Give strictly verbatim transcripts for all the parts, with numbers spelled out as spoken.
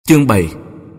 Chương bảy.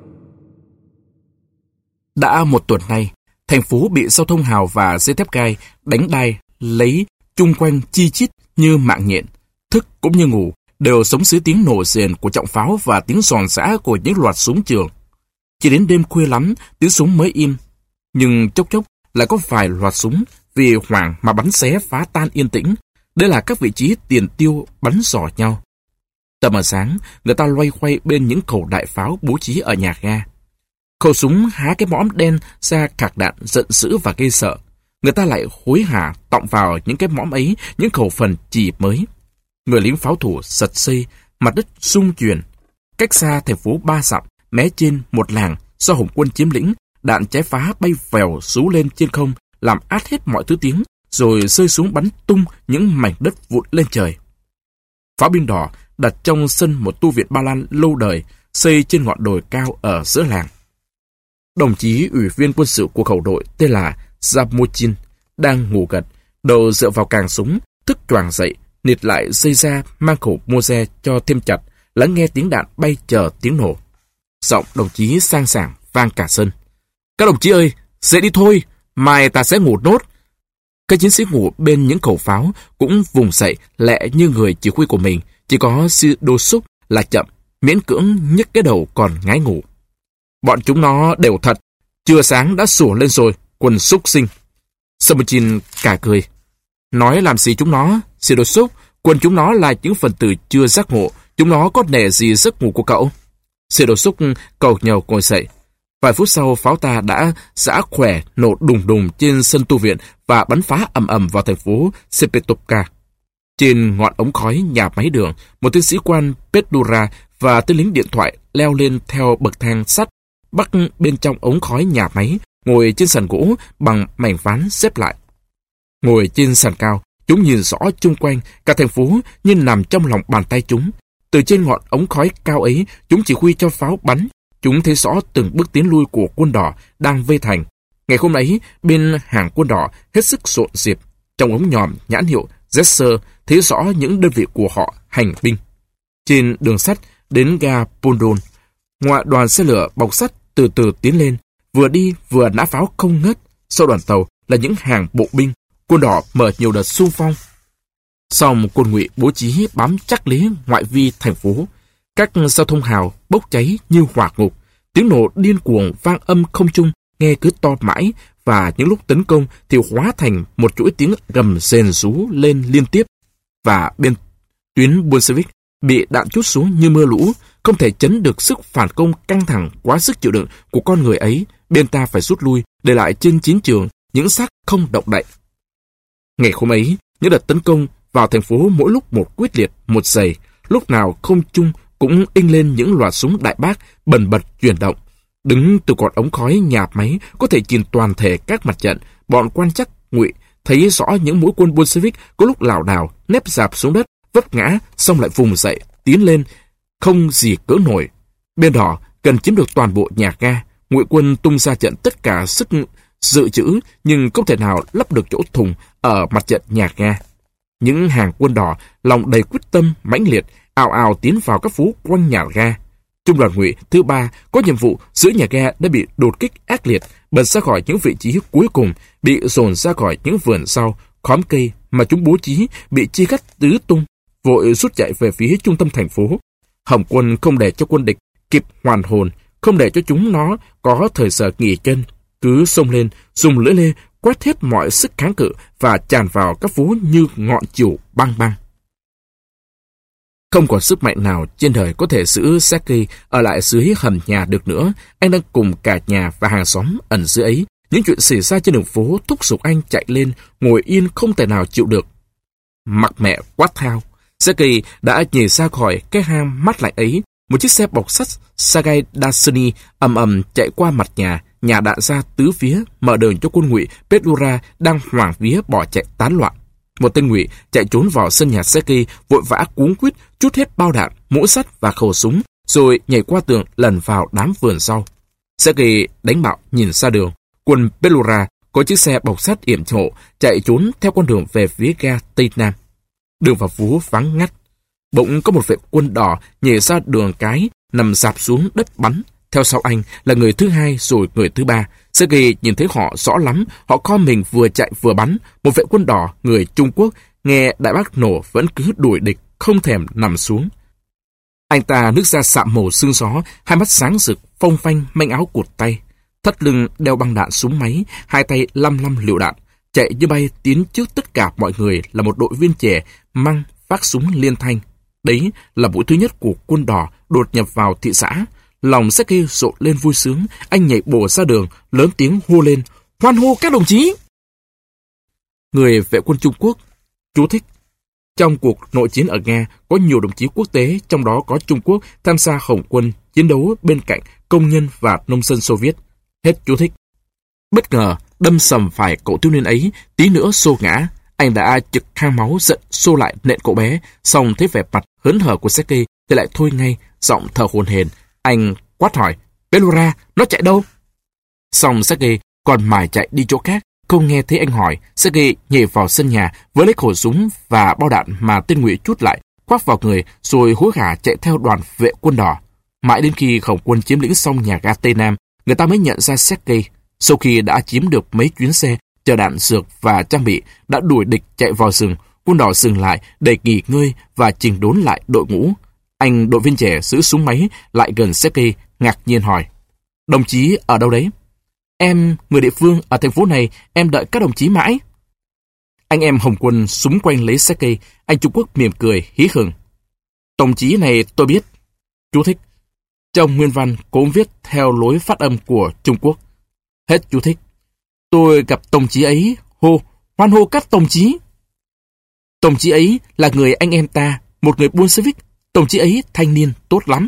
Đã một tuần nay, thành phố bị giao thông hào và dây thép gai đánh đai lấy chung quanh chi chít như mạng nhện. Thức cũng như ngủ đều sống dưới tiếng nổ rền của trọng pháo và tiếng giòn giã của những loạt súng trường. Chỉ đến đêm khuya lắm, tiếng súng mới im. Nhưng chốc chốc lại có vài loạt súng vì hoảng mà bắn xé phá tan yên tĩnh. Đây là các vị trí tiền tiêu bắn rò nhau. Tầm ở sáng, người ta loay hoay bên những khẩu đại pháo bố trí ở nhà ga. Khẩu súng há cái mõm đen ra cạc đạn giận dữ và gây sợ. Người ta lại hối hả tọng vào những cái mõm ấy những khẩu phần chỉ mới. Người lính pháo thủ giật xây, mặt đất rung chuyển. Cách xa thành phố ba dặm, mé trên một làng do Hồng quân chiếm lĩnh, đạn trái phá bay vèo rú lên trên không, làm át hết mọi thứ tiếng, rồi rơi xuống bắn tung những mảnh đất vụn lên trời. Pháo binh đỏ đặt trong sân một tu viện Ba Lan lâu đời, xây trên ngọn đồi cao ở giữa làng. Đồng chí ủy viên quân sự của khẩu đội tên là Zamochin đang ngủ gật, đầu dựa vào càng súng, thức choàng dậy, nịt lại dây ra mang khẩu Moze cho thêm chặt, lắng nghe tiếng đạn bay chờ tiếng nổ. Giọng đồng chí sang sảng vang cả sân. Các đồng chí ơi, dậy đi thôi, mai ta sẽ ngủ nốt. Các chiến sĩ ngủ bên những khẩu pháo cũng vùng dậy lẹ như người chỉ huy của mình, chỉ có sư đô xúc là chậm, miễn cưỡng nhấc cái đầu còn ngái ngủ. Bọn chúng nó đều thật, chưa sáng đã sủa lên rồi, quần súc sinh. Samochin cả cười. Nói làm gì chúng nó, sư đô xúc, quần chúng nó là những phần tử chưa giác ngộ, chúng nó có nể gì giấc ngủ của cậu. Sư đô xúc cầu nhàu ngồi dậy. Vài phút sau, pháo ta đã giã khỏe nổ đùng đùng trên sân tu viện và bắn phá ầm ầm vào thành phố Sepetovka. Trên ngọn ống khói nhà máy đường, một tên sĩ quan Petdura và tên lính điện thoại leo lên theo bậc thang sắt, bắc bên trong ống khói nhà máy, ngồi trên sàn gỗ bằng mảnh ván xếp lại. Ngồi trên sàn cao, chúng nhìn rõ chung quanh, cả thành phố như nằm trong lòng bàn tay chúng. Từ trên ngọn ống khói cao ấy, chúng chỉ huy cho pháo bắn. Chúng thấy rõ từng bước tiến lui của quân đỏ đang vây thành. Ngày hôm ấy, bên hàng quân đỏ hết sức rộn rịp. Trong ống nhòm nhãn hiệu Jesser thấy rõ những đơn vị của họ hành binh. Trên đường sắt đến ga Pondon, ngoại đoàn xe lửa bọc sắt từ từ tiến lên, vừa đi vừa nã pháo không ngớt. Sau đoàn tàu là những hàng bộ binh, quân đỏ mở nhiều đợt xung phong. Xong quân ngụy bố trí bám chắc lý ngoại vi thành phố. Các giao thông hào bốc cháy như hỏa ngục, tiếng nổ điên cuồng vang âm không trung, nghe cứ to mãi, và những lúc tấn công thì hóa thành một chuỗi tiếng gầm rền rú lên liên tiếp. Và bên tuyến Bolshevik bị đạn trút xuống như mưa lũ, không thể chấn được sức phản công căng thẳng quá sức chịu đựng của con người ấy. Bên ta phải rút lui, để lại trên chiến trường những xác không động đậy. Ngày hôm ấy, những đợt tấn công vào thành phố mỗi lúc một quyết liệt, một dày, lúc nào không trung cũng inh lên những loạt súng đại bác bần bật chuyển động. Đứng từ cột ống khói nhà máy có thể nhìn toàn thể các mặt trận. Bọn quan chắc ngụy thấy rõ những mũi quân Bolshevik có lúc lảo đảo nép dạp xuống đất, vấp ngã, xong lại vùng dậy tiến lên không gì cỡ nổi. Bên đỏ cần chiếm được toàn bộ nhà ga. Ngụy quân tung ra trận tất cả sức dự trữ, nhưng không thể nào lấp được chỗ thùng ở mặt trận nhà ga. Những hàng quân đỏ lòng đầy quyết tâm mãnh liệt ào ào tiến vào các phố quanh nhà ga. Trung đoàn ngụy thứ ba có nhiệm vụ giữ nhà ga đã bị đột kích ác liệt, bật ra khỏi những vị trí cuối cùng, bị dồn ra khỏi những vườn rau, khóm cây mà chúng bố trí, bị chia cắt tứ tung, vội rút chạy về phía trung tâm thành phố. Hồng quân không để cho quân địch kịp hoàn hồn, không để cho chúng nó có thời giờ nghỉ chân, cứ xông lên, dùng lưỡi lê quét hết mọi sức kháng cự và tràn vào các phố như ngọn chiều băng băng. Không còn sức mạnh nào trên đời có thể giữ Sergei ở lại dưới hầm nhà được nữa. Anh đang cùng cả nhà và hàng xóm ẩn dưới ấy. Những chuyện xảy ra trên đường phố thúc giục anh chạy lên, ngồi yên không thể nào chịu được. Mặc mẹ quát thao, Sergei đã nhảy ra khỏi cái hang mát lạnh ấy. Một chiếc xe bọc sắt Sagai Dasani ầm ầm chạy qua mặt nhà, nhà đạn ra tứ phía, mở đường cho quân ngụy Petdura đang hoảng vía bỏ chạy tán loạn. Một tên ngụy chạy trốn vào sân nhà Sergei, vội vã cuống quýt trút hết bao đạn, mũ sắt và khẩu súng, rồi nhảy qua tường lẩn vào đám vườn sau. Sergei đánh bạo nhìn ra đường. Quân Petdura có chiếc xe bọc sắt yểm hộ chạy trốn theo con đường về phía ga Tây Nam. Đường vào phố vắng ngắt. Bỗng có một vệ quân đỏ nhảy ra đường cái, nằm rạp xuống đất bắn. Theo sau anh là người thứ hai rồi người thứ ba. Sergei nhìn thấy họ rõ lắm, họ co mình vừa chạy vừa bắn. Một vệ quân đỏ người Trung Quốc nghe đại bác nổ vẫn cứ đuổi địch, không thèm nằm xuống. Anh ta nước da sạm màu sương gió, hai mắt sáng rực, phông phanh, manh áo cụt tay, thắt lưng đeo băng đạn súng máy, hai tay lăm lăm lựu đạn, chạy như bay tiến trước tất cả mọi người là một đội viên trẻ mang vác súng liên thanh. Đấy là buổi thứ nhất của quân đỏ đột nhập vào thị xã. Lòng Sergei rộn lên vui sướng, anh nhảy bổ ra đường, lớn tiếng hô lên, hoan hô các đồng chí! Người vệ quân Trung Quốc, chú thích. Trong cuộc nội chiến ở Nga, có nhiều đồng chí quốc tế, trong đó có Trung Quốc, tham gia Hồng quân, chiến đấu bên cạnh công nhân và nông dân Xô Viết. Hết chú thích. Bất ngờ, đâm sầm phải cậu thiếu niên ấy, tí nữa xô ngã. Anh đã trực hang máu giận xô lại nện cậu bé, xong thấy vẻ mặt hớn hở của Sergei thì lại thôi ngay, giọng thở hổn hển. Anh quát hỏi, Belora, nó chạy đâu? Xong Sergei còn mải chạy đi chỗ khác, không nghe thấy anh hỏi. Sergei nhảy vào sân nhà với lấy khẩu súng và bao đạn mà tên ngụy trút lại, khoác vào người rồi hối hả chạy theo đoàn vệ quân đỏ. Mãi đến khi Hồng quân chiếm lĩnh xong nhà ga Tây Nam, người ta mới nhận ra Sergei. Sau khi đã chiếm được mấy chuyến xe chở đạn dược và trang bị, đã đuổi địch chạy vào rừng, quân đỏ dừng lại để nghỉ ngơi và chỉnh đốn lại đội ngũ. Anh đội viên trẻ giữ súng máy lại gần Sergei, ngạc nhiên hỏi, đồng chí ở đâu đấy? Em, người địa phương ở thành phố này, em đợi các đồng chí mãi. Anh em Hồng quân súng quanh lấy Sergei, anh Trung Quốc mỉm cười, hí hửng. Đồng chí này tôi biết. Chú thích. Trong nguyên văn cũng viết theo lối phát âm của Trung Quốc. Hết chú thích. Tôi gặp đồng chí ấy, hô, hoan hô các đồng chí. Đồng chí ấy là người anh em ta, một người Bolshevik. Đồng chí ấy thanh niên tốt lắm.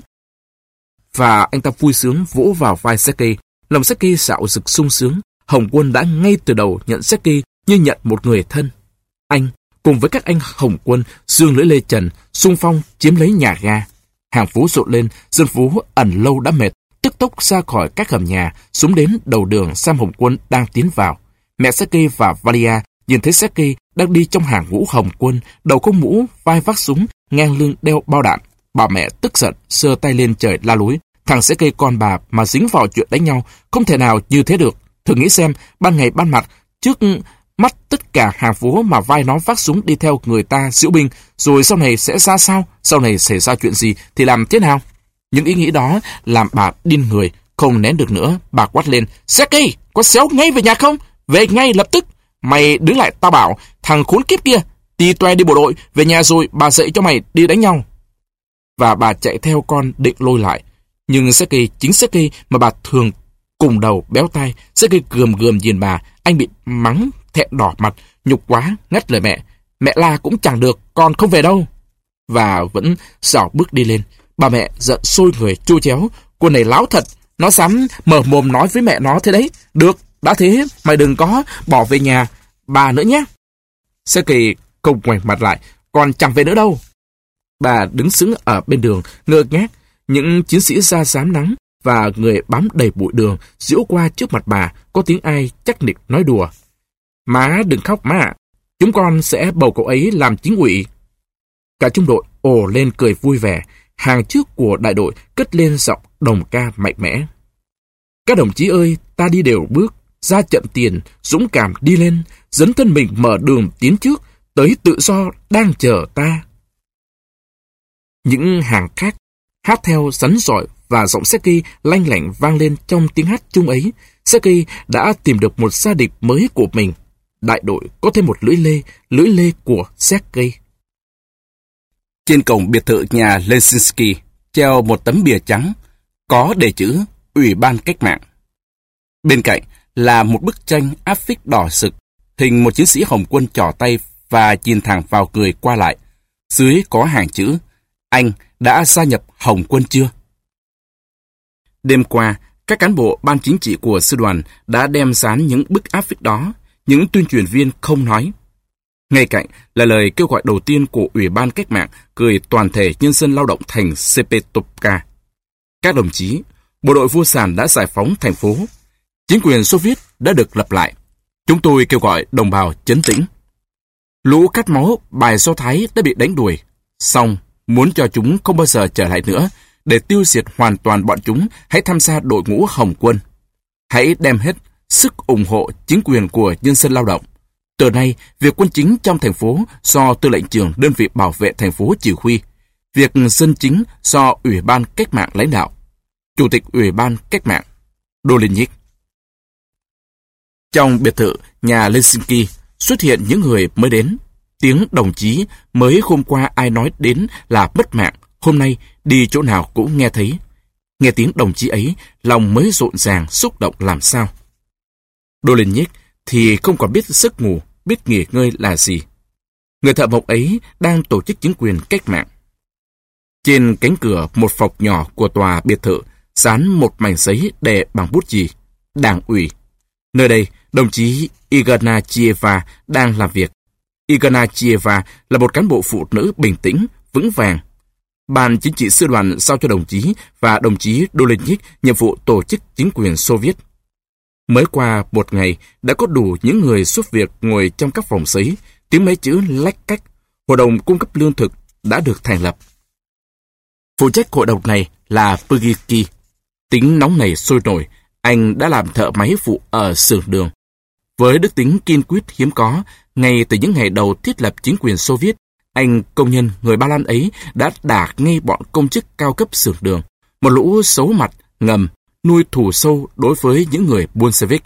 Và anh ta vui sướng vỗ vào vai Sergei. Lòng Sergei xạo rực sung sướng. Hồng quân đã ngay từ đầu nhận Sergei như nhận một người thân. Anh, cùng với các anh Hồng quân, dương lưỡi lê trần, xung phong chiếm lấy nhà ga. Hàng phố rộn lên, dân phố ẩn lâu đã mệt, tức tốc ra khỏi các hầm nhà, xuống đến đầu đường xem Hồng quân đang tiến vào. Mẹ Sergei và Valia nhìn thấy Sergei đang đi trong hàng ngũ Hồng quân, đầu có mũ, vai vác súng, ngang lưng đeo bao đạn. Bà mẹ tức giận, giơ tay lên trời la lối. Thằng Sergei con bà mà dính vào chuyện đánh nhau, không thể nào như thế được. Thử nghĩ xem, ban ngày ban mặt, trước mắt tất cả hàng phố mà vai nó vác súng đi theo người ta diễu binh, rồi sau này sẽ ra sao? Sau này xảy ra chuyện gì thì làm thế nào? Những ý nghĩ đó làm bà điên người, không nén được nữa. Bà quát lên, Sergei, có xéo ngay về nhà không? Về ngay lập tức. Mày đứng lại tao bảo, thằng khốn kiếp kia, đi toe đi bộ đội, về nhà rồi bà dạy cho mày đi đánh nhau. Và bà chạy theo con định lôi lại. Nhưng Sergei, chính Sergei mà bà thường cùng đầu béo tai, Sergei gườm gườm nhìn bà, anh bị mắng, thẹn đỏ mặt, nhục quá, ngắt lời mẹ. Mẹ la cũng chẳng được, con không về đâu. Và vẫn rảo bước đi lên. Bà mẹ giận sôi người chua chéo, cô này láo thật, nó dám mở mồm nói với mẹ nó thế đấy. Được, đã thế, mày đừng có bỏ về nhà bà nữa nhé. Sergei không ngoảnh mặt lại, còn chẳng về nữa đâu. Bà đứng sững ở bên đường, ngơ ngác. Những chiến sĩ da rám nắng và người bám đầy bụi đường diễu qua trước mặt bà, có tiếng ai chắc nịch nói đùa. Má đừng khóc má ạ, chúng con sẽ bầu cậu ấy làm chính ủy. Cả trung đội ồ lên cười vui vẻ, hàng trước của đại đội cất lên giọng đồng ca mạnh mẽ. Các đồng chí ơi, ta đi đều bước, ra trận tiền, dũng cảm đi lên, dấn thân mình mở đường tiến trước, tới tự do đang chờ ta. Những hàng khác hát theo rắn rỏi và giọng Sergei lanh lảnh vang lên trong tiếng hát chung ấy. Sergei đã tìm được một gia đình mới của mình. Đại đội có thêm một lưỡi lê, lưỡi lê của Sergei. Trên cổng biệt thự nhà Leszczynski treo một tấm bìa trắng, có đề chữ Ủy ban Cách mạng. Bên cạnh là một bức tranh áp phích đỏ sực, hình một chiến sĩ Hồng quân trỏ tay và nhìn thẳng vào người qua lại. Dưới có hàng chữ, anh đã gia nhập Hồng quân chưa? Đêm qua, các cán bộ ban chính trị của sư đoàn đã đem dán những bức áp phích đó, những tuyên truyền viên không nói. Ngay cạnh là lời kêu gọi đầu tiên của Ủy ban Cách mạng gửi toàn thể nhân dân lao động thành Sepetovka. Các đồng chí, bộ đội vô sản đã giải phóng thành phố. Chính quyền Xô Viết đã được lập lại. Chúng tôi kêu gọi đồng bào trấn tĩnh. Lũ cát máu bài Do Thái đã bị đánh đuổi. Xong, muốn cho chúng không bao giờ trở lại nữa, để tiêu diệt hoàn toàn bọn chúng, hãy tham gia đội ngũ Hồng quân. Hãy đem hết sức ủng hộ chính quyền của nhân dân lao động. Từ nay, việc quân chính trong thành phố do tư lệnh trưởng đơn vị bảo vệ thành phố chỉ huy. Việc dân chính do Ủy ban Cách mạng lãnh đạo. Chủ tịch Ủy ban Cách mạng Dolenyk. Trong biệt thự nhà Helsinki xuất hiện những người mới đến. Tiếng đồng chí mới hôm qua ai nói đến là mất mạng, hôm nay đi chỗ nào cũng nghe thấy. Nghe tiếng đồng chí ấy, lòng mới rộn ràng, xúc động làm sao. Dolenyk thì không còn biết giấc ngủ, biết nghỉ ngơi là gì. Người thợ mộc ấy đang tổ chức chính quyền cách mạng. Trên cánh cửa một phòng nhỏ của tòa biệt thự dán một mảnh giấy đè bằng bút chì: Đảng ủy. Nơi đây, đồng chí Igana Chieva đang làm việc. Igana Chieva là một cán bộ phụ nữ bình tĩnh, vững vàng. Ban chính trị sư đoàn giao cho đồng chí và đồng chí Dolenyk nhiệm vụ tổ chức chính quyền Xô Viết. Mới qua một ngày, đã có đủ những người giúp việc ngồi trong các phòng giấy, tiếng mấy chữ lách cách. Hội đồng cung cấp lương thực đã được thành lập. Phụ trách hội đồng này là Pugiki. Tính nóng nảy sôi nổi, anh đã làm thợ máy phụ ở xưởng đường. Với đức tính kiên quyết hiếm có, ngay từ những ngày đầu thiết lập chính quyền Xô Viết, anh công nhân người Ba Lan ấy đã đả ngay bọn công chức cao cấp xưởng đường, một lũ xấu mặt, ngầm, nuôi thù sâu đối với những người Bolshevik.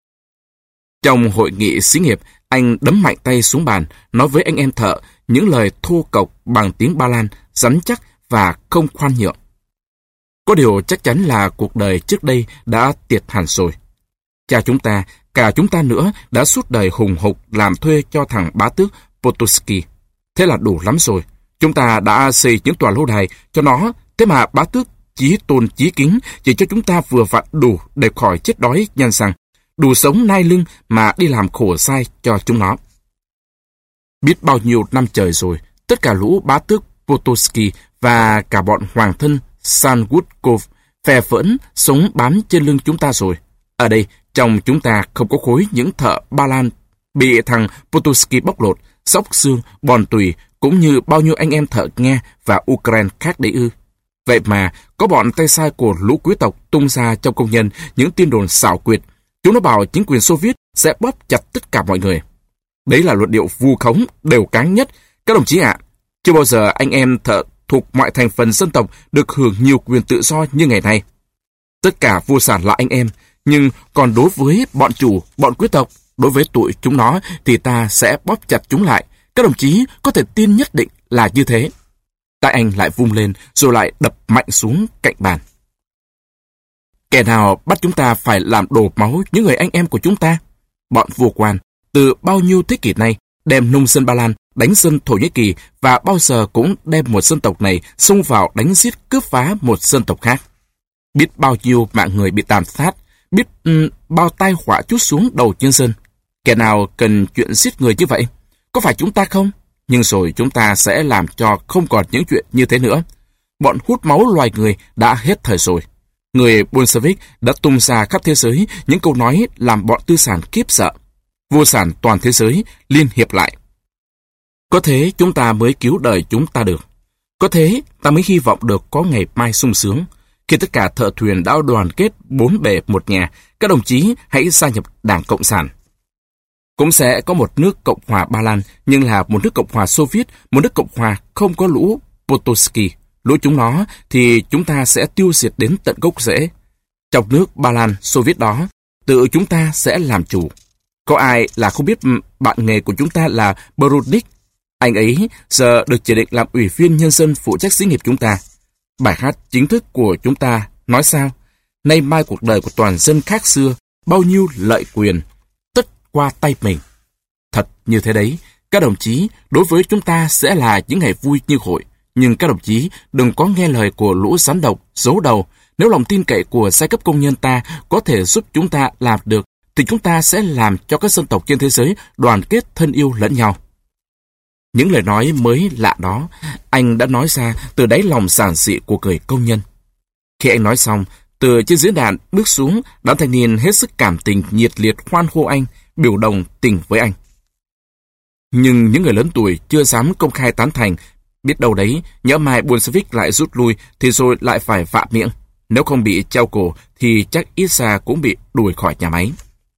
Trong hội nghị xí nghiệp, anh đấm mạnh tay xuống bàn, nói với anh em thợ những lời thô cộc bằng tiếng Ba Lan, rắn chắc và không khoan nhượng. Có điều chắc chắn là cuộc đời trước đây đã tiệt hẳn rồi. Cha chúng ta, cả chúng ta nữa, đã suốt đời hùng hục làm thuê cho thằng bá tước Potocki. Thế là đủ lắm rồi. Chúng ta đã xây những tòa lâu đài cho nó, thế mà bá tước chí tôn chí kính chỉ cho chúng ta vừa vặn đủ để khỏi chết đói nhanh sang, đủ sống nai lưng mà đi làm khổ sai cho chúng nó. Biết bao nhiêu năm trời rồi, tất cả lũ bá tước Potocki và cả bọn hoàng thân Sangutkov phe phỡn sống bám trên lưng chúng ta rồi. Ở đây, trong chúng ta không có khối những thợ Ba Lan bị thằng Potocki bóc lột, xóc xương, bòn tùy, cũng như bao nhiêu anh em thợ Nga và Ukraine khác đấy ư. Vậy mà, có bọn tay sai của lũ quý tộc tung ra trong công nhân những tin đồn xảo quyệt. Chúng nó bảo chính quyền Xô Viết sẽ bóp chặt tất cả mọi người. Đấy là luận điệu vu khống, đều cáng nhất. Các đồng chí ạ, chưa bao giờ anh em thợ thuộc mọi thành phần dân tộc được hưởng nhiều quyền tự do như ngày nay. Tất cả vô sản là anh em, nhưng còn đối với bọn chủ, bọn quý tộc, đối với tụi chúng nó thì ta sẽ bóp chặt chúng lại. Các đồng chí có thể tin nhất định là như thế. Tay anh lại vung lên rồi lại đập mạnh xuống cạnh bàn. Kẻ nào bắt chúng ta phải làm đổ máu những người anh em của chúng ta? Bọn vua quan, từ bao nhiêu thế kỷ nay, đem nông dân Ba Lan đánh dân Thổ Nhĩ Kỳ và bao giờ cũng đem một dân tộc này xông vào đánh giết cướp phá một dân tộc khác. Biết bao nhiêu mạng người bị tàn sát, biết um, bao tai họa trút xuống đầu nhân dân. Kẻ nào cần chuyện giết người như vậy? Có phải chúng ta không? Nhưng rồi chúng ta sẽ làm cho không còn những chuyện như thế nữa. Bọn hút máu loài người đã hết thời rồi. Người Bolshevik đã tung ra khắp thế giới những câu nói làm bọn tư sản khiếp sợ. Vô sản toàn thế giới liên hiệp lại. Có thế chúng ta mới cứu đời chúng ta được. Có thế ta mới hy vọng được có ngày mai sung sướng. Khi tất cả thợ thuyền đã đoàn kết bốn bề một nhà, các đồng chí hãy gia nhập Đảng Cộng sản. Cũng sẽ có một nước Cộng hòa Ba Lan, nhưng là một nước Cộng hòa Xô Viết, một nước Cộng hòa không có lũ Potocki. Lũ chúng nó thì chúng ta sẽ tiêu diệt đến tận gốc rễ. Trong nước Ba Lan, Xô Viết đó, tự chúng ta sẽ làm chủ. Có ai là không biết bạn nghề của chúng ta là Brudnik? Anh ấy giờ được chỉ định làm ủy viên nhân dân phụ trách xí nghiệp chúng ta. Bài hát chính thức của chúng ta nói sao? Nay mai cuộc đời của toàn dân khác xưa, bao nhiêu lợi quyền, tất qua tay mình. Thật như thế đấy, các đồng chí, đối với chúng ta sẽ là những ngày vui như hội. Nhưng các đồng chí đừng có nghe lời của lũ rắn độc, giấu đầu. Nếu lòng tin cậy của giai cấp công nhân ta có thể giúp chúng ta làm được, thì chúng ta sẽ làm cho các dân tộc trên thế giới đoàn kết thân yêu lẫn nhau. Những lời nói mới lạ đó, anh đã nói ra từ đáy lòng giản dị của người công nhân. Khi anh nói xong, từ trên diễn đàn bước xuống, đám thanh niên hết sức cảm tình nhiệt liệt hoan hô anh, biểu đồng tình với anh. Nhưng những người lớn tuổi chưa dám công khai tán thành Biết đâu đấy, nhỡ mai Bolshevik lại rút lui thì rồi lại phải vạ miệng. Nếu không bị treo cổ thì chắc ít ra cũng bị đuổi khỏi nhà máy.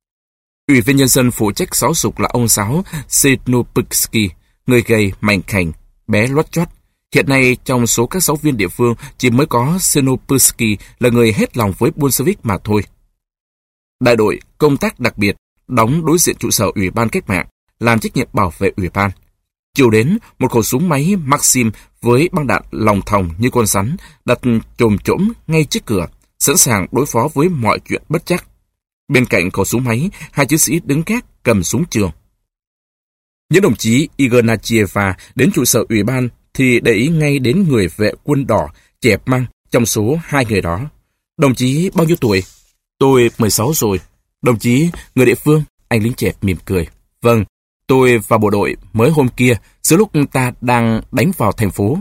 Ủy viên nhân dân phụ trách giáo dục là ông giáo Sinopitsky, người gầy, mảnh khảnh, bé loắt choắt. Hiện nay trong số các giáo viên địa phương chỉ mới có Sinopitsky là người hết lòng với Bolshevik mà thôi. Đại đội công tác đặc biệt đóng đối diện trụ sở Ủy ban Cách mạng, làm trách nhiệm bảo vệ ủy ban. Chiều đến, một khẩu súng máy Maxim với băng đạn lòng thòng như con rắn đặt chồm chỗm ngay trước cửa, sẵn sàng đối phó với mọi chuyện bất trắc. Bên cạnh khẩu súng máy, hai chiến sĩ đứng gác cầm súng trường. Những đồng chí Ignatieva đến trụ sở ủy ban thì để ý ngay đến người vệ quân đỏ chẹp măng trong số hai người đó. Đồng chí bao nhiêu tuổi? Tôi mười sáu rồi. Đồng chí, người địa phương? Anh lính chẹp mỉm cười. Vâng, tôi vào bộ đội mới hôm kia, giữa lúc ta đang đánh vào thành phố.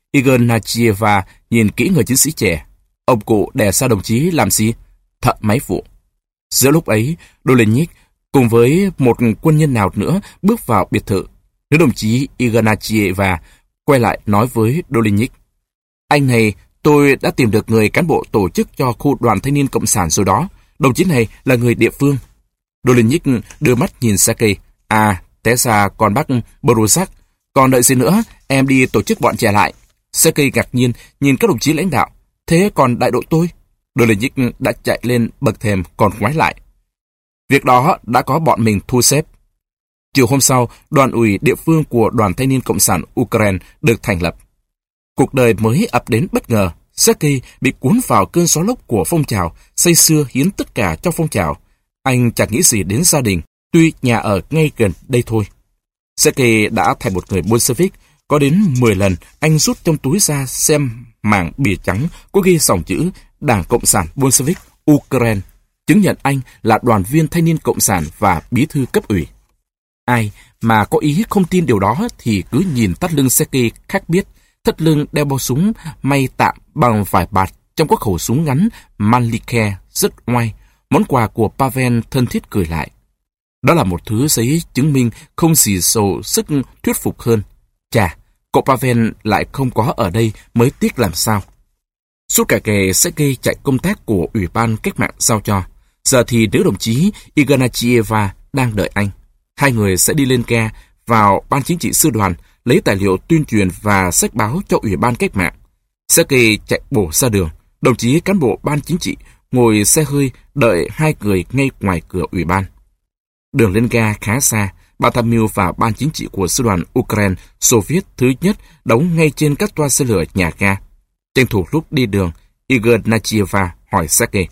Ignatieva nhìn kỹ người chiến sĩ trẻ. Ông cụ đè xa đồng chí làm gì? Thợ máy vụ. Giữa lúc ấy, Dolenik cùng với một quân nhân nào nữa bước vào biệt thự. Nữ đồng chí Ignatieva quay lại nói với Dolenik. Anh này, tôi đã tìm được người cán bộ tổ chức cho khu đoàn thanh niên cộng sản rồi đó. Đồng chí này là người địa phương. Dolenik đưa mắt nhìn Sergei. À, té ra còn bác Borusak. Còn đợi gì nữa, em đi tổ chức bọn trẻ lại. Sergei ngạc nhiên nhìn các đồng chí lãnh đạo. Thế còn đại đội tôi? Dolenik đã chạy lên bậc thềm còn ngoái lại. Việc đó đã có bọn mình thu xếp. Chiều hôm sau, đoàn ủy địa phương của Đoàn Thanh niên Cộng sản Ukraine được thành lập. Cuộc đời mới ập đến bất ngờ. Sergei bị cuốn vào cơn gió lốc của phong trào, say sưa hiến tất cả cho phong trào. Anh chẳng nghĩ gì đến gia đình, tuy nhà ở ngay gần đây thôi. Sergei đã thành một người Bolshevik. Có đến mười lần anh rút trong túi ra xem mảng bìa trắng có ghi dòng chữ Đảng Cộng sản Bolshevik Ukraine, chứng nhận anh là đoàn viên thanh niên cộng sản và bí thư cấp ủy. Ai mà có ý không tin điều đó thì cứ nhìn thắt lưng Sergei khác biết, thắt lưng đeo bao súng may tạm bằng vải bạt trong các khẩu súng ngắn Mannlicher rất oai, món quà của Pavel thân thiết cười lại. Đó là một thứ giấy chứng minh không gì sầu sức thuyết phục hơn. Chà, cậu Pavel lại không có ở đây mới tiếc làm sao. Suốt cả ngày Sergei chạy công tác của Ủy ban Cách mạng giao cho. Giờ thì nữ đồng chí Ignatieva đang đợi anh. Hai người sẽ đi lên ga vào ban chính trị sư đoàn, lấy tài liệu tuyên truyền và sách báo cho Ủy ban Cách mạng. Sergei chạy bổ ra đường. Đồng chí cán bộ ban chính trị ngồi xe hơi đợi hai người ngay ngoài cửa Ủy ban. Đường lên ga khá xa. Ban tham mưu và ban chính trị của sư đoàn Ukraine Soviet thứ nhất đóng ngay trên các toa xe lửa nhà ga. Tranh thủ lúc đi đường, Ignatieva hỏi Sergei.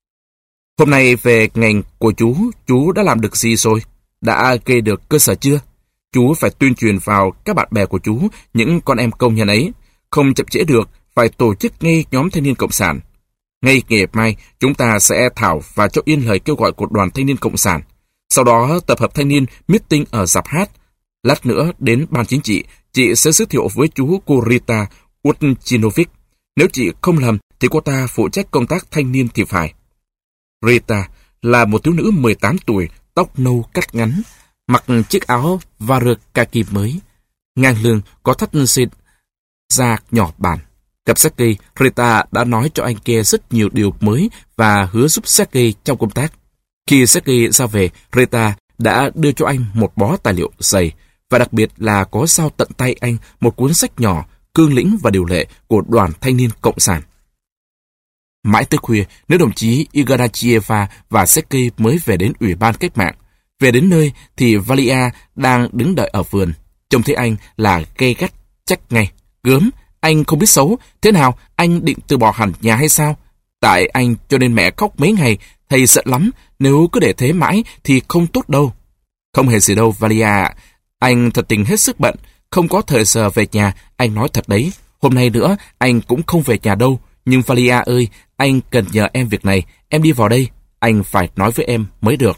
Hôm nay về ngành của chú, chú đã làm được gì rồi? Đã gây được cơ sở chưa? Chú phải tuyên truyền vào các bạn bè của chú, những con em công nhân ấy. Không chậm trễ được, phải tổ chức ngay nhóm thanh niên cộng sản. Ngay ngày mai, chúng ta sẽ thảo và cho yên lời kêu gọi của Đoàn Thanh niên Cộng sản. Sau đó tập hợp thanh niên meeting ở rạp hát. Lát nữa đến ban chính trị, chị sẽ giới thiệu với chú cô Rita Urchinovic. Nếu chị không lầm thì cô ta phụ trách công tác thanh niên thì phải. Rita là một thiếu nữ mười tám tuổi, tóc nâu cắt ngắn, mặc chiếc áo varer kaki mới. Ngang lưng có thắt xịt da nhỏ bản. Gặp Sergei, Rita đã nói cho anh nghe rất nhiều điều mới và hứa giúp Sergei trong công tác. Khi Sergei ra về, Rita đã đưa cho anh một bó tài liệu dày và đặc biệt là có giao tận tay anh một cuốn sách nhỏ, cương lĩnh và điều lệ của Đoàn Thanh niên Cộng sản. Mãi tới khuya, nữ đồng chí Ignatieva và Sergei mới về đến Ủy ban Cách mạng. Về đến nơi thì Valia đang đứng đợi ở vườn. Trông thấy anh là gay gắt, chắc ngay. Gớm, anh không biết xấu. Thế nào, anh định từ bỏ hẳn nhà hay sao? Tại anh cho nên mẹ khóc mấy ngày, thầy giận lắm. Nếu cứ để thế mãi thì không tốt đâu. Không hề gì đâu, Valia. Anh thật tình hết sức bận, không có thời giờ về nhà, anh nói thật đấy. Hôm nay nữa, anh cũng không về nhà đâu. Nhưng Valia ơi, anh cần nhờ em việc này, em đi vào đây, anh phải nói với em mới được.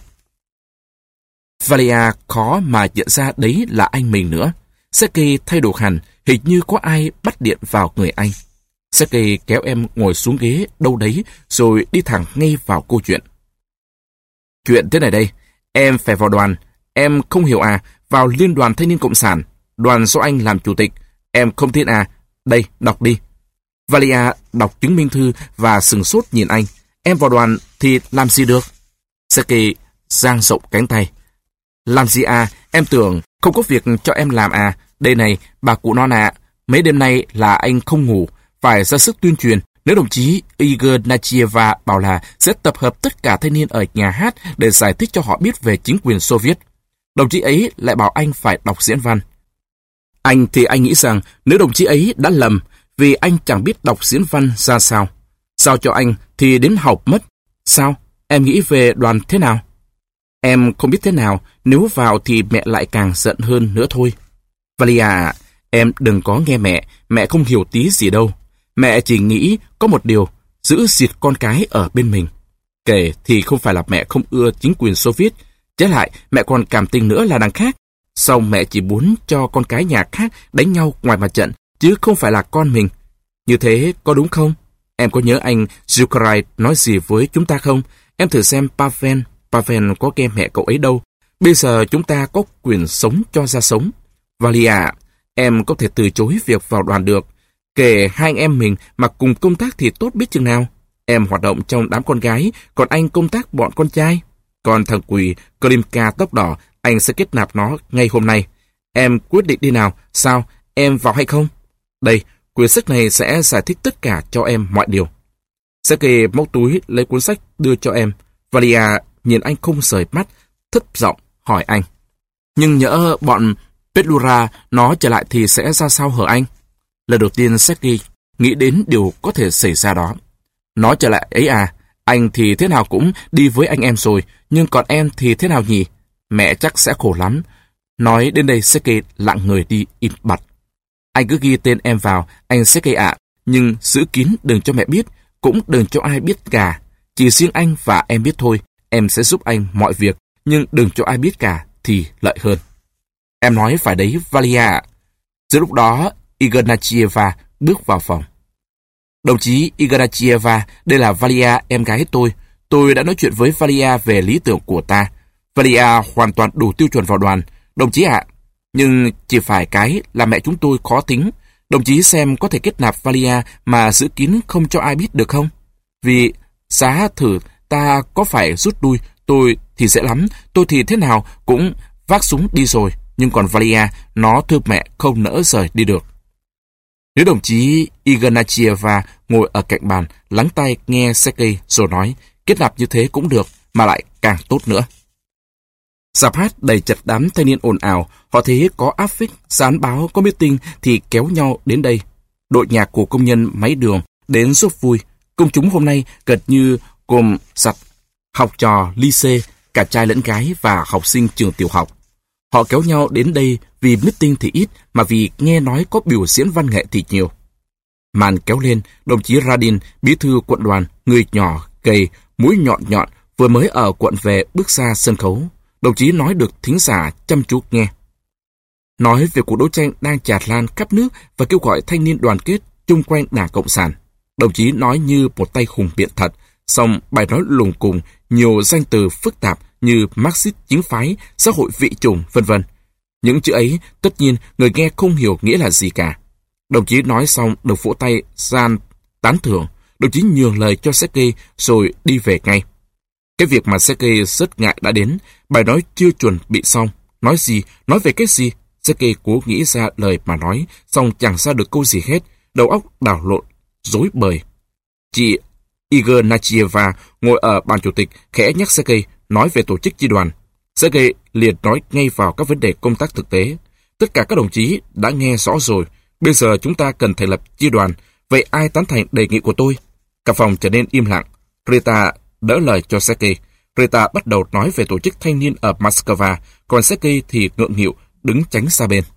Valia khó mà nhận ra đấy là anh mình nữa. Sergei thay đồ hẳn, hình như có ai bắt điện vào người anh. Sergei kéo em ngồi xuống ghế đâu đấy, rồi đi thẳng ngay vào câu chuyện. Chuyện thế này đây, em phải vào đoàn, em không hiểu à, vào Liên đoàn Thanh niên Cộng sản, đoàn do anh làm chủ tịch, Em không tin à? Đây, đọc đi. Valia đọc chứng minh thư và sừng sốt nhìn anh. Em vào đoàn thì làm gì được? Sergei dang rộng cánh tay. Làm gì à? Em tưởng không có việc cho em làm à? Đây này, bà cụ non ạ. Mấy đêm nay là anh không ngủ, phải ra sức tuyên truyền. Nếu đồng chí Igor Nachieva bảo là sẽ tập hợp tất cả thanh niên ở nhà hát để giải thích cho họ biết về chính quyền Xô Viết, đồng chí ấy lại bảo anh phải đọc diễn văn. Anh thì anh nghĩ rằng nếu đồng chí ấy đã lầm, vì anh chẳng biết đọc diễn văn ra sao. Sao cho anh thì đến học mất. Sao? Em nghĩ về đoàn thế nào? Em không biết thế nào, nếu vào thì mẹ lại càng giận hơn nữa thôi. Valia ạ, em đừng có nghe mẹ, mẹ không hiểu tí gì đâu. Mẹ chỉ nghĩ có một điều, giữ gìn con cái ở bên mình. Kể thì không phải là mẹ không ưa chính quyền Xô Viết, trái lại mẹ còn cảm tình nữa là đằng khác. Sao mẹ chỉ muốn cho con cái nhà khác đánh nhau ngoài mặt trận, chứ không phải là con mình. Như thế có đúng không? Em có nhớ anh Zuccarite nói gì với chúng ta không? Em thử xem Pavel, Pavel có nghe mẹ cậu ấy đâu. Bây giờ chúng ta có quyền sống cho ra sống. Valia, em có thể từ chối việc vào đoàn được. Kể hai anh em mình mà cùng công tác thì tốt biết chừng nào. Em hoạt động trong đám con gái, còn anh công tác bọn con trai. Còn thằng quỷ Klimka tóc đỏ, anh sẽ kết nạp nó ngay hôm nay. Em quyết định đi nào? Sao? Em vào hay không? Đây, quyển sách này sẽ giải thích tất cả cho em mọi điều. Sergei móc túi lấy cuốn sách đưa cho em. Valia nhìn anh không rời mắt, thấp giọng hỏi anh. Nhưng nhỡ bọn Petlura nó trở lại thì sẽ ra sao hả anh? Lần đầu tiên Sergei nghĩ đến điều có thể xảy ra đó. Nó trở lại ấy à? Anh thì thế nào cũng đi với anh em rồi, nhưng còn em thì thế nào nhỉ? Mẹ chắc sẽ khổ lắm. Nói đến đây Sergei lặng người đi im bặt. Anh cứ ghi tên em vào, anh Sergei ạ, nhưng giữ kín đừng cho mẹ biết, cũng đừng cho ai biết cả. Chỉ riêng anh và em biết thôi, em sẽ giúp anh mọi việc, nhưng đừng cho ai biết cả thì lợi hơn. Em nói phải đấy, Valia ạ. Giữa lúc đó, Ignachieva bước vào phòng. Đồng chí Ignachieva, đây là Valia, em gái tôi. Tôi đã nói chuyện với Valia về lý tưởng của ta. Valia hoàn toàn đủ tiêu chuẩn vào đoàn. Đồng chí ạ, nhưng chỉ phải cái là mẹ chúng tôi khó tính. Đồng chí xem có thể kết nạp Valia mà giữ kín không cho ai biết được không? Vì giá thử ta có phải rút lui, tôi thì dễ lắm, tôi thì thế nào cũng vác súng đi rồi. Nhưng còn Valia, nó thương mẹ không nỡ rời đi được. Nếu đồng chí Ignachieva ngồi ở cạnh bàn, lắng tai nghe Sergei rồi nói, kết nạp như thế cũng được, mà lại càng tốt nữa. Sạp hát đầy chật đám thanh niên ồn ào, họ thấy có áp phích, dán báo, có meeting thì kéo nhau đến đây. Đội nhạc của công nhân máy đường đến giúp vui. Công chúng hôm nay gần như gồm sạch học trò lycée, cả trai lẫn gái và học sinh trường tiểu học. Họ kéo nhau đến đây vì meeting thì ít, mà vì nghe nói có biểu diễn văn nghệ thì nhiều. Màn kéo lên, đồng chí Radin, bí thư quận đoàn, người nhỏ, gầy, mũi nhọn nhọn, vừa mới ở quận về bước ra sân khấu. Đồng chí nói được thính giả chăm chú nghe. Nói về cuộc đấu tranh đang tràn lan khắp nước và kêu gọi thanh niên đoàn kết chung quanh Đảng Cộng sản. Đồng chí nói như một tay hùng biện thật, song bài nói lùng cùng, nhiều danh từ phức tạp như Marxist chính phái, xã hội vị chủng, vân vân. Những chữ ấy, tất nhiên, người nghe không hiểu nghĩa là gì cả. Đồng chí nói xong được vỗ tay gian tán thưởng. Đồng chí nhường lời cho Sergei rồi đi về ngay. Cái việc mà Sergei rất ngại đã đến, bài nói chưa chuẩn bị xong. Nói gì, nói về cái gì? Sergei cố nghĩ ra lời mà nói, xong chẳng ra được câu gì hết, đầu óc đảo lộn, rối bời. Chị Igor Nachieva ngồi ở bàn chủ tịch, khẽ nhắc Sergei nói về tổ chức chi đoàn. Sergei liền nói ngay vào các vấn đề công tác thực tế. Tất cả các đồng chí đã nghe rõ rồi, bây giờ chúng ta cần thành lập chi đoàn, vậy ai tán thành đề nghị của tôi? Cả phòng trở nên im lặng. Rita đỡ lời cho Sergei. Rita bắt đầu nói về tổ chức thanh niên ở Moscow, còn Sergei thì ngượng nghịu đứng tránh xa bên.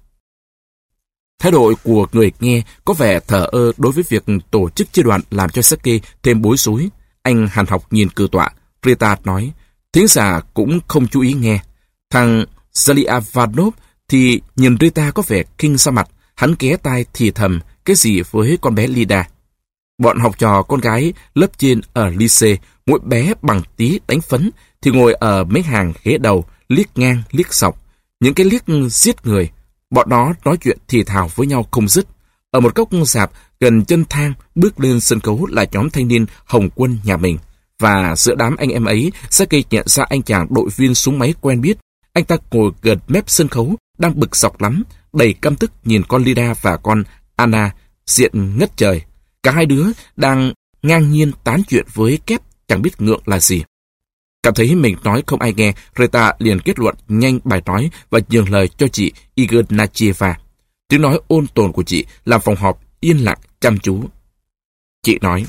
Thái độ của người nghe có vẻ thờ ơ đối với việc tổ chức chi đoàn làm cho Sergei thêm bối rối. Anh hàn học nhìn cử tọa. Rita nói, thính giả cũng không chú ý nghe. Thằng Zaliavanov thì nhìn Rita có vẻ kinh sa mặt, hắn ghé tai thì thầm cái gì với con bé Lida. Bọn học trò con gái lớp trên ở lycée, mỗi bé bằng tí đánh phấn, thì ngồi ở mấy hàng ghế đầu, liếc ngang, liếc dọc. Những cái liếc giết người. Bọn nó nói chuyện thì thào với nhau không dứt. Ở một góc rạp gần chân thang bước lên sân khấu là nhóm thanh niên Hồng Quân nhà mình. Và giữa đám anh em ấy, Sergei nhận ra anh chàng đội viên súng máy quen biết. Anh ta ngồi gần mép sân khấu, đang bực dọc lắm, đầy căm tức nhìn con Lida và con Anna diện ngất trời. Cả hai đứa đang ngang nhiên tán chuyện với Kép, chẳng biết ngượng là gì. Cảm thấy mình nói không ai nghe, Rita liền kết luận nhanh bài nói và nhường lời cho chị Ignachieva. Tiếng nói ôn tồn của chị làm phòng họp yên lặng chăm chú. Chị nói: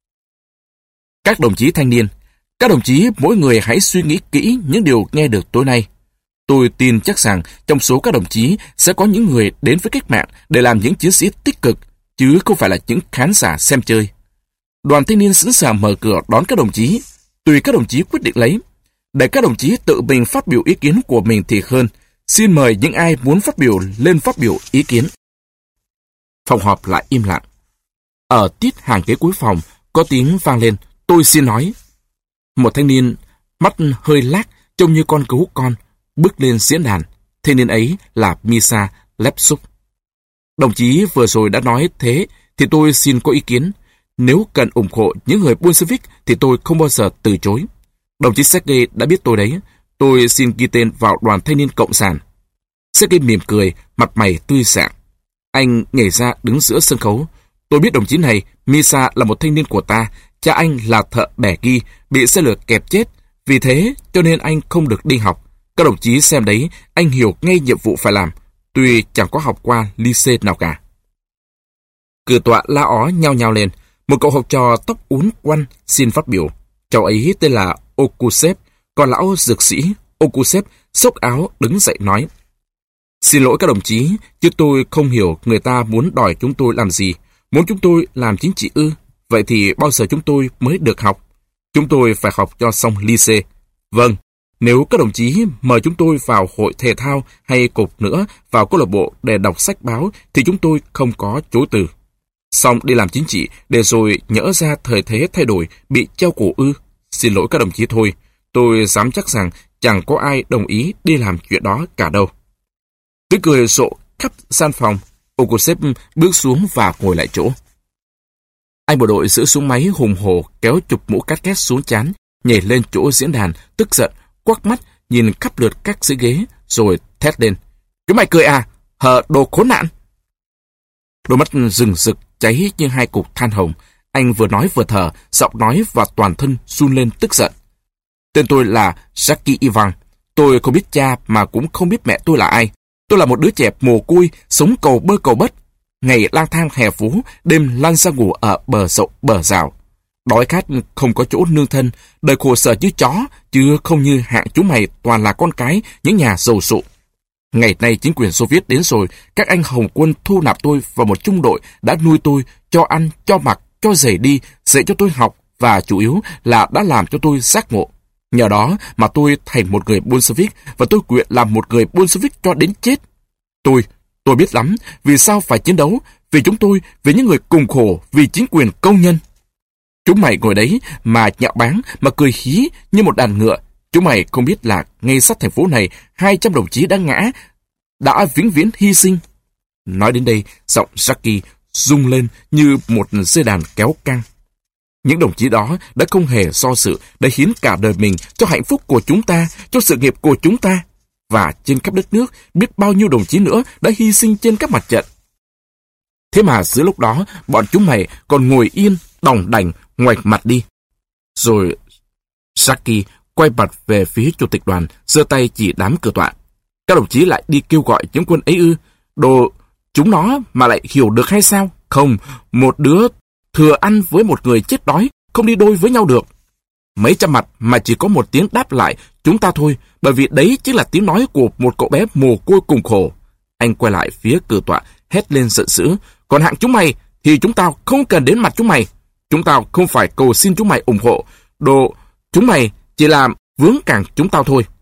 Các đồng chí thanh niên, các đồng chí mỗi người hãy suy nghĩ kỹ những điều nghe được tối nay. Tôi tin chắc rằng trong số các đồng chí sẽ có những người đến với cách mạng để làm những chiến sĩ tích cực, chứ không phải là những khán giả xem chơi. Đoàn thanh niên sẵn sàng mở cửa đón các đồng chí, tùy các đồng chí quyết định lấy. Để các đồng chí tự mình phát biểu ý kiến của mình thì hơn. Xin mời những ai muốn phát biểu lên phát biểu ý kiến. Phòng họp lại im lặng. Ở tít hàng ghế cuối phòng, có tiếng vang lên: Tôi xin nói. Một thanh niên, mắt hơi lác, trông như con gấu con, bước lên diễn đàn. Thanh niên ấy là Misa Lepsuk. Đồng chí vừa rồi đã nói thế, thì tôi xin có ý kiến. Nếu cần ủng hộ những người Bolshevik thì tôi không bao giờ từ chối. Đồng chí Sergei đã biết tôi đấy. Tôi xin ghi tên vào đoàn thanh niên cộng sản. Sergei mỉm cười, mặt mày tươi sáng. Anh nhảy ra đứng giữa sân khấu. Tôi biết đồng chí này, Misa là một thanh niên của ta. Cha anh là thợ bẻ ghi, bị xe lửa kẹp chết. Vì thế cho nên anh không được đi học. Các đồng chí xem đấy, anh hiểu ngay nhiệm vụ phải làm, tuy chẳng có học qua lycée nào cả. Cử tọa la ó nhao nhao lên. Một cậu học trò tóc uốn quăn xin phát biểu. Cháu ấy tên là Okusev, còn lão dược sĩ Okusev xốc áo đứng dậy nói: Xin lỗi các đồng chí, chứ tôi không hiểu người ta muốn đòi chúng tôi làm gì. Muốn chúng tôi làm chính trị ư? Vậy thì bao giờ chúng tôi mới được học? Chúng tôi phải học cho xong lycée. Vâng, nếu các đồng chí mời chúng tôi vào hội thể thao hay cục nữa vào câu lạc bộ để đọc sách báo thì chúng tôi không có chối từ. Xong đi làm chính trị để rồi nhỡ ra thời thế thay đổi bị treo cổ ư? Xin lỗi các đồng chí thôi, tôi dám chắc rằng chẳng có ai đồng ý đi làm chuyện đó cả đâu. Tiếng cười rộ khắp gian phòng. Okusev bước xuống và ngồi lại chỗ. Anh bộ đội giữ súng máy hùng hổ kéo chụp mũ cát két xuống trán, nhảy lên chỗ diễn đàn, tức giận, quắc mắt nhìn khắp lượt các dưới ghế, rồi thét lên: Chúng mày cười à? Hờ đồ khốn nạn! Đôi mắt rừng rực cháy như hai cục than hồng. Anh vừa nói vừa thở, giọng nói và toàn thân run lên tức giận. Tên tôi là Jackie Ivan. Tôi không biết cha mà cũng không biết mẹ tôi là ai. Tôi là một đứa trẻ mồ côi, sống cầu bơ cầu bất. Ngày lang thang hè phố, đêm lăn ra ngủ ở bờ rộng bờ rào. Đói khát không có chỗ nương thân, đời khổ sở như chó, chứ không như hạng chúng mày toàn là con cái những nhà giàu sụ. Ngày nay chính quyền Xô Viết đến rồi, các anh Hồng Quân thu nạp tôi vào một trung đội đã nuôi tôi, cho ăn, cho mặc, cho giày đi, dạy cho tôi học và chủ yếu là đã làm cho tôi giác ngộ. Nhờ đó mà tôi thành một người Bolshevik và tôi nguyện làm một người Bolshevik cho đến chết. Tôi, tôi biết lắm vì sao phải chiến đấu, vì chúng tôi, vì những người cùng khổ, vì chính quyền công nhân. Chúng mày ngồi đấy mà nhạo báng, mà cười hí như một đàn ngựa. Chúng mày không biết là ngay sát thành phố này, hai trăm đồng chí đã ngã, đã vĩnh viễn hy sinh. Nói đến đây, giọng Jackie rung lên như một dây đàn kéo căng. Những đồng chí đó đã không hề do dự, đã hiến cả đời mình cho hạnh phúc của chúng ta, cho sự nghiệp của chúng ta. Và trên khắp đất nước, biết bao nhiêu đồng chí nữa đã hy sinh trên các mặt trận. Thế mà giữa lúc đó, bọn chúng mày còn ngồi yên, đòng đành, ngoạch mặt đi. Rồi Jackie quay mặt về phía chủ tịch đoàn, giơ tay chỉ đám cử tọa. Các đồng chí lại đi kêu gọi những quân ấy ư? Đồ chúng nó mà lại hiểu được hay sao? Không, một đứa thừa ăn với một người chết đói, không đi đôi với nhau được. Mấy trăm mặt mà chỉ có một tiếng đáp lại chúng ta thôi, bởi vì đấy chính là tiếng nói của một cậu bé mồ côi cùng khổ. Anh quay lại phía cử tọa, hét lên giận dữ. Còn hạng chúng mày thì chúng tao không cần đến mặt chúng mày. Chúng tao không phải cầu xin chúng mày ủng hộ. Đồ chúng mày chỉ làm vướng cản chúng tao thôi.